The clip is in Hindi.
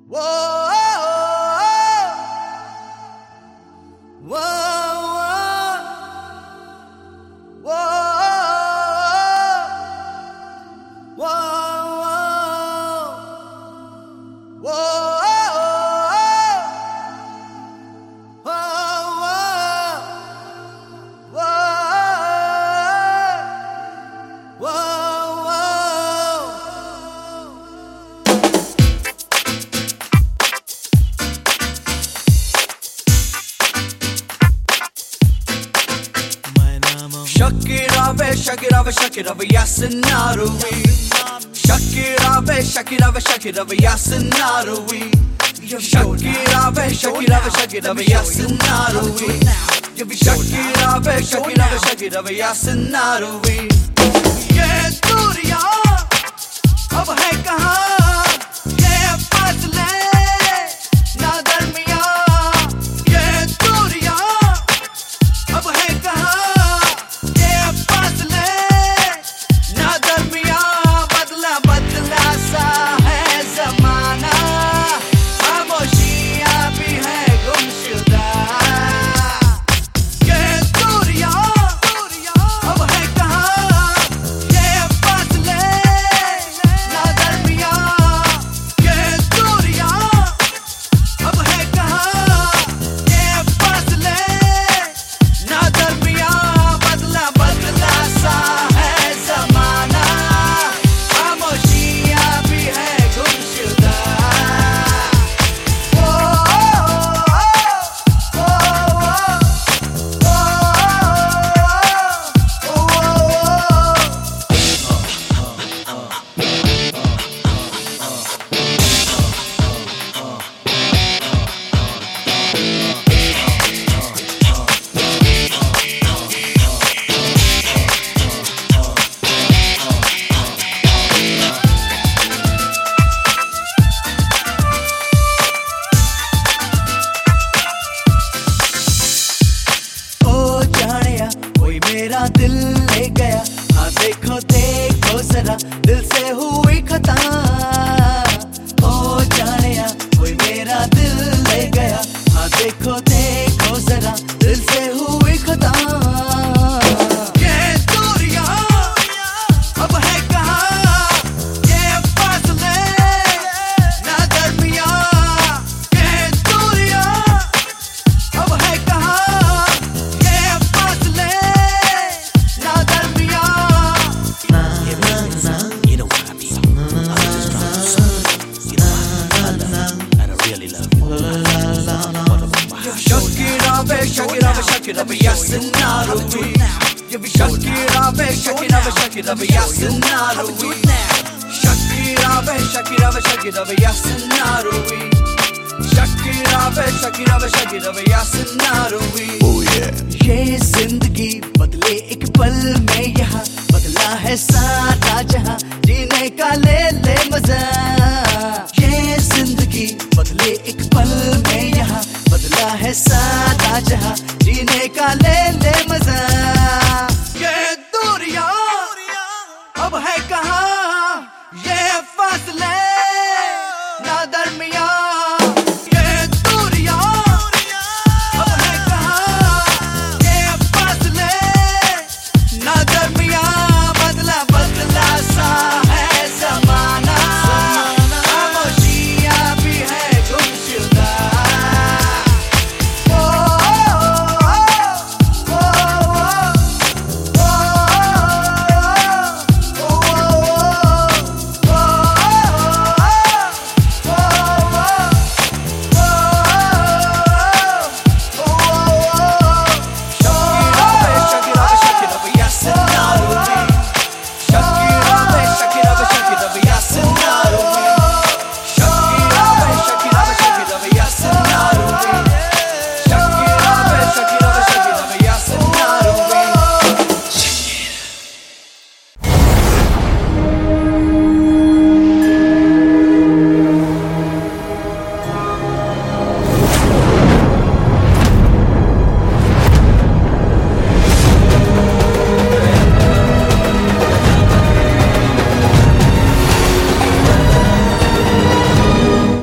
Shakira, yes and Naruwi. Shakira, yes and Naruwi. Shakira, yes and Naruwi. Shakira, yes and Naruwi. ये दूरियां अब है कहाँ, ये फासले ना दरमियां. ये दूरियां अब है कहाँ, ये फासले ना दरमियां. बदला बदला सा है ज़माना, खामोशियां भी है गुमशुदा. ये दूरियां अब है कहाँ, ये फासले ना दरमियां. ये दूरियां अब है कहाँ, ये फासले ना दरमियां. बदला बदला सा है ज़माना, खामोशियां भी है गुमशुदा. कोई मेरा दिल ले गया, हाँ देखो देखो जरा दिल से हुई खता. ओ जानिया कोई मेरा दिल ले गया, हाँ देखो देखो जरा दिल से हुई खता. ये दूरियां अब है कहाँ, ये फासले ना दरमियां. ये दूरियां अब है कहाँ, ये फासले ना दरमियां. You know what I mean. I just dropped a song. You know I love you, and I really love you. Shakira, yes and Naruwi. Shakira, yes and Naruwi. Shakira, yes and Naruwi. Shakira, yes and Naruwi. Oh yeah. ये जिंदगी बदले एक पल में, यहाँ बदला है सारा जहां, जीने का ले ले मजा. ये जिंदगी बदले एक पल में, यहाँ बदला है सारा जहां, जीने का ले ले मजा. ये दूरियां अब है कहाँ, ये फासले ना दरमियां.